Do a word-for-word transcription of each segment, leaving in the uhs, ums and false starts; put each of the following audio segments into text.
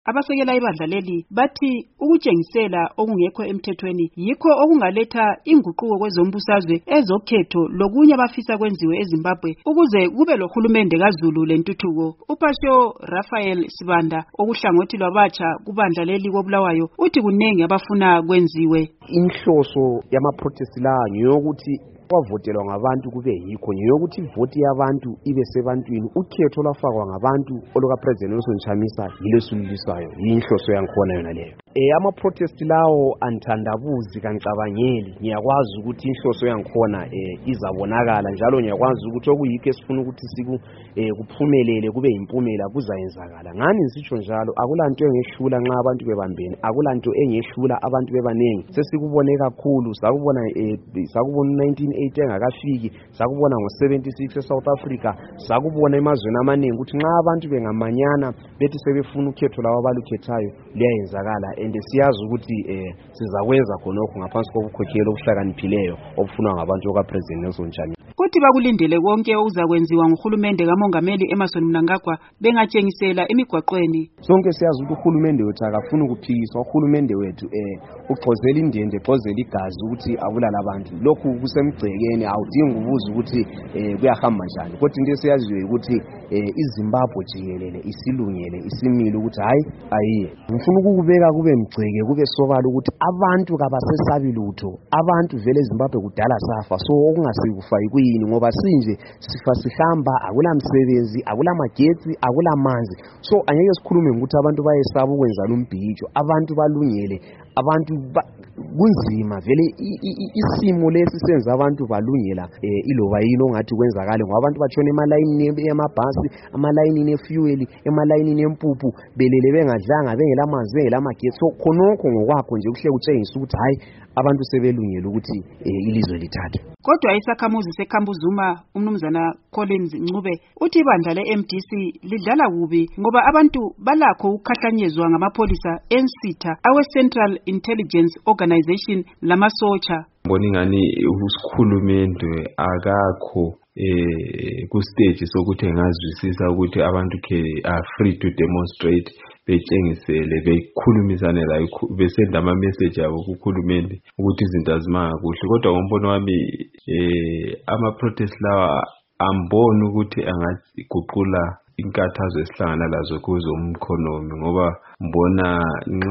Abasekela ibandla leli bathi ukutshengisela okungekho emthethweni yikho okungaletha inguquko kwezombusazwe ezokhetho lokunye abafisa kwenziwe eZimbabwe ukuze kube lohulumende kaZulu lentuthuko. Upastor Raphael Sibanda okuhlangothi lwabatsha kubandla leli koBulawayo uthi kunengi abafuna kwenziwe. Inhloso yama-protest la ngeyokuthi kwavotelwa ngabantu kube yikho ngeyokuthi ivoti yabantu ibe sebantwini. Ukhetho lwafakwa ngabantu oluka President Nelson Chamisa yilesululisayo yinhloso yankhona yona leyo. Eh ama-protest lawo anthandabuzi kancabangeli. Ngiyakwazi ukuthi inhloso yankhona eh izabonakala njalo ngiyakwazi ukuthi okuyikho esifuna ukuthi siku eh kuphumelele kube impumela kuzayenzakala. Ngani ngisitsho njalo akulanto engehlula nxa abantu bebambene, akulanto engehlula abantu bebanengi. Sesikubone kakhulu sakubona eh sakubona nineteen eighty engakafiki, sakubona ngo seventy-six eSouth Africa, sakubona emazweni amaningi ukuthi nxa abantu bengamanyana bethi sebefuna ukhetho lawo abalukhethayo liyayenzakala. And siyazi ukuthi eh sizakwenza khonokho ngaphansi kokukhokhela okuhlakaniphileyo obufunwa ngabantu oka President Nelson Chamisa. Kuthi bakulindele konke okuzakwenziwa nguhulumende kaMongameli Emmerson Mnangagwa bengatshengisela emigwaqweni. Sonke siyazi ukuthi uhulumende wethu akafuna ukuphikiswa. Uhulumende wethu eh uxozela indende, exozela igazi ukuthi abulala abantu. Lokhu kusemgcekeni awudingi ukubuza ukuthi eh kuyahamba njani. Kodwa into esiyaziyo ukuthi eh iZimbabwe jikelele isilungele isimile ukuthi hayi ayiye. Ngifuna ukubeka kube mgceke kube sobala ukuthi abantu kabasesabi lutho. Abantu vele eZimbabwe kudala safa, so okungasikufa yini ngoba sinje sifa sihlamba, akula msebenzi, akula magetsi, akula manzi. So angeke sikhulume ukuthi abantu bayesaba ukwenza lombhijo. Abantu balungele, abantu kunzima vele isimo lesi senza abantu balungela eh iloba yilo ngathi kwenzakala ngoba abantu batshona emalayini yamabhasi, amalayini efuel, emalayini empuphu, belele bengadlanga, bengela manzi, bengela magetsi. So khonokho ngokwakho nje kuhle kutshengisa ukuthi hayi abantu sebelungela ukuthi ilizwe lithathe. Kodwa isakhamuzi seKhambuzuma umnumzana Collins Ncube uthi ibandla le-M D C lidlala kubi ngoba abantu balakho ukukhahlanyezwa ngamapholisa ensitha awe Central Intelligence Organization lamasotsha. Mbona ingani usikhulumende akakho eh ku stage sokuthi engazwisisa ukuthi abantu ke are free to demonstrate, betshengisele bekhulumisane la besenda ama message abo kukhulumende ukuthi izinto azimanga kuhle. Kodwa ngombono wami eh ama protest lawa ambona ukuthi angaziguqula inkathazo esihlangana lazo kuzo umkhonomi ngoba mbona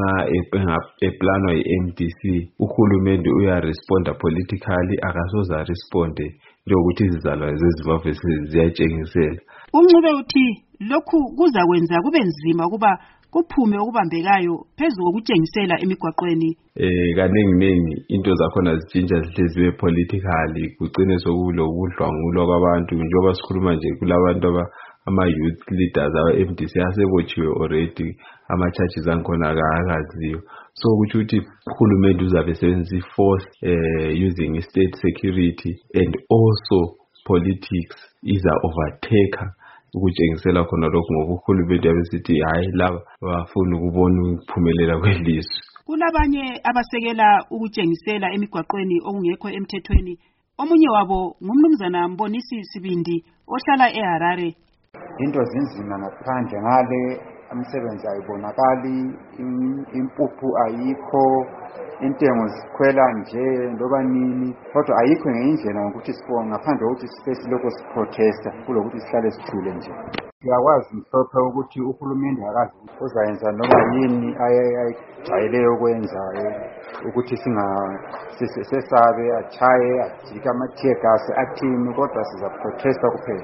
nxa eplanwa yi-M D C uhulumende uyaresponda politically, akasoza responde njengokuthi izizalwane zeZimbabwe ziyatshengisela. Uncube uthi lokhu kuzakwenza kube nzima ukuba kuphume okubambekayo phezulu kokutshengisela emigwaqweni. Eh kaningi ningi into zakhona zitshintsha zihleziwe politically, kugcine sokulo ukudlwangulo kwabantu njengoba sikhuluma nje kulabantu aba ama youth leaders aba M D C asebotshiwe already, ama churches ankhona akaziyo. So ukuthi uthi uhulumende uzabe sebenzisa force eh using state security and also politics iza overtaker ukutshengisela khona lokho ngoba uhulumende yabesithi hayi laba bafuna ukubona ukuphumelela kwelizwe. Kulabanye abasekela ukutshengisela emigwaqweni okungekho emthethweni. Omunye wabo ngumnumzana Mbonisi Sibindi ohlala eHarare. Into zinzima ngaphandle ngale umsebenzi ayibonakali, impuphu ayikho, intengo zikhwela nje ndoba nini, kodwa ayikho ngendlela ukuthi sifo ngaphandle ukuthi space lokho siprotesta kulokuthi sihlale sithule nje. Siyakwazi mhlophe ukuthi uhulumende akazi uzayenza noma yini ayijayele ukwenza ukuthi singa sesabe achaye ajika ama-tear gas athini, kodwa siza protesta kuphela.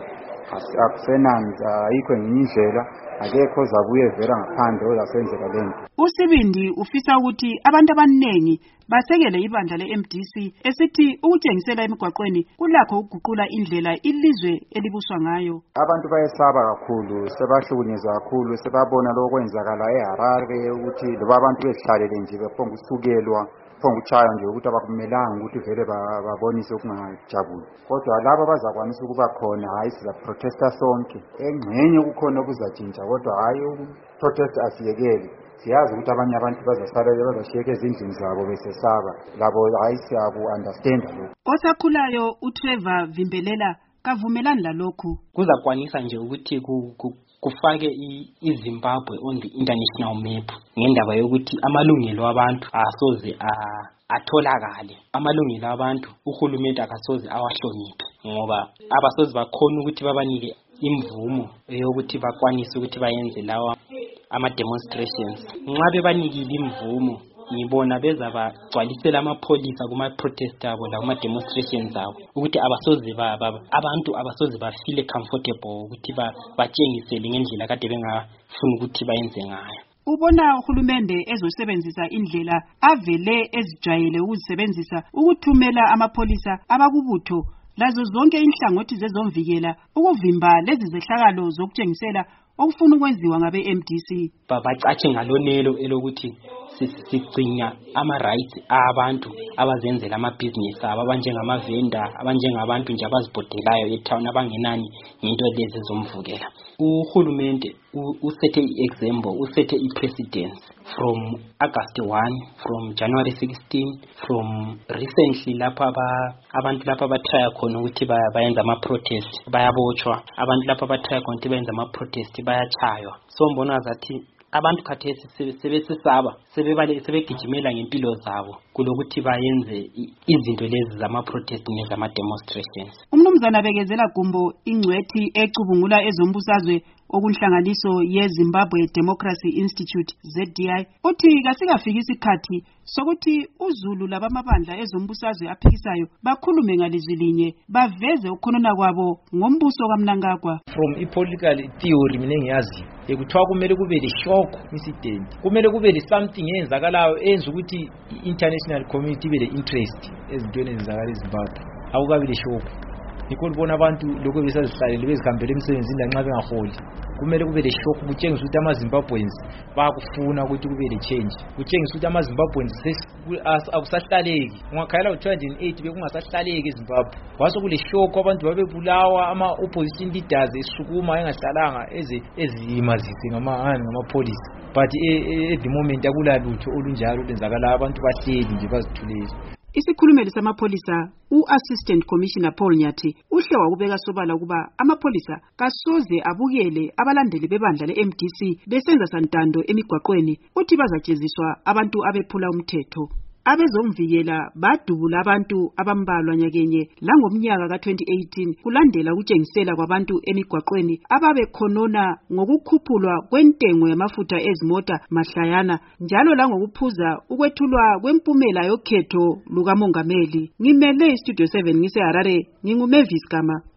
Akusenanza ayikho ngendlela, akekho zabuye vela ngaphandle ozasenzela lento. uSibindi ufisa ukuthi abantu abaningi basekele ibandla le-M D C esithi ukutshengisela emigwaqweni kulakho ukuguqula indlela ilizwe elibuswa ngayo. Abantu bayesaba kakhulu, sebahlukunyezwa kakhulu, sebabona lokwenzakala eHarare ukuthi loba abantu behlalele nje bephonga usukelwa phonga uchaya nje ukuthi abakumelanga ukuthi vele babonise ukungajabuli. Kodwa laba abazakwanisa ukuba khona hayi siza protesta sonke. Engcenye kukhona okuzatshintsha kodwa hayi protest asiyekeli. Siyazi ukuthi abanye abantu bazasala bazashiyeka ezindlini zabo besesaba, labo hayi siyabu understand lokho. Osakhulayo uTrevor Vimbelela kavumelani lalokhu. Kuzakwanisa nje ukuthi kufake iZimbabwe on the international map ngendaba yokuthi amalungelo abantu asoze a atholakale. Amalungelo abantu uhulumende akasoze awahloniphe ngoba abasoze bakhona ukuthi babanike imvumo yokuthi bakwanise ukuthi bayenze lawa ama demonstrations. Nxa bebanikile imvumo ngibona beza bagcwalisela amapholisa kuma protest abo la kuma demonstrations abo ukuthi abasoze baba abantu abasoze bafile comfortable ukuthi batshengisele ngendlela kade bengafuna ukuthi bayenze ngayo. Ubona uhulumende ezosebenzisa indlela avele ezijayele ukuzisebenzisa ukuthumela amapholisa abakubutho lazo zonke inhlangothi zezomvikela ukuvimba lezi zehlakalo zokutshengisela okufuna ukwenziwa ngabe M D C. Babacatshe ngalonelo elokuthi sigcina ama rights abantu abazenzela ama business abo abanjengama vendor abanjengabantu nje abazibhodelayo etown abangenani into lezi zomvukela. Uhulumende usethe iexample usethe iprecedence from August first, from January sixteenth, from recently lapha abantu lapha bathaya khona ukuthi bayenza ama protest bayabotshwa, abantu lapha bathaya khona ukuthi bayenza ama protest bayachaywa. So mbona zathi abantu khathesi sebesisaba sebebale sebegijimela ngempilo zabo kulokuthi bayenze izinto lezi zama protest nezama demonstrations. Umnumzana Bekezela Gumbo ingcwethi ecubungula ezombusazwe okunhlanganiso yeZimbabwe Democracy Institute Z D I uthi kasikafika isikhathi sokuthi uZulu labamabandla ezombusazwe aphikisayo bakhulume ngalizwi linye baveze ukukhonona kwabo ngombuso kaMnangagwa. From i-political theory mina ngiyazi ekuthiwa kumele kube le shock incident, kumele kube le something eyenzakalayo enza ukuthi international community ibe le interest ezintweni ezenzakala eZimbabwe. Akukabi le shock. Nikho libona abantu lokho besazihlalele bezihambele emsebenzini lanxa bengaholi. Kumele kube le shock kutshengisa ukuthi amaZimbabweans bayakufuna ukuthi kube le change. Kutshengisa ukuthi amaZimbabweans akusahlaleki. Ungakhala u two thousand eight bekungasahlaleki eZimbabwe. Kwaso kule shock abantu babebulawa ama opposition leaders esukuma engahlalanga eze ezimazise ngamahani ngamapolice. But at the moment akulalutho olunjalo lenzakala abantu bahleli nje bazithulele. Isikhulumeli samapholisa u-Assistant Commissioner Paul Nyathi uhle wakubeka sobala ukuba amapholisa kasoze abukele abalandeli bebandla le-M D C besenza santando emigwaqweni uthi bazajeziswa abantu abephula umthetho. Abezomvikela badubula abantu abambalwa nyakenye langomnyaka ka twenty eighteen kulandela ukutshengisela kwabantu emigwaqweni ababekhonona ngokukhuphulwa kwentengo yamafutha ezimota mahlayana njalo langokuphuza ukwethulwa kwempumela yokhetho lukamongameli. Ngimele iStudio seven ngise Harare, nginguMavis Gama.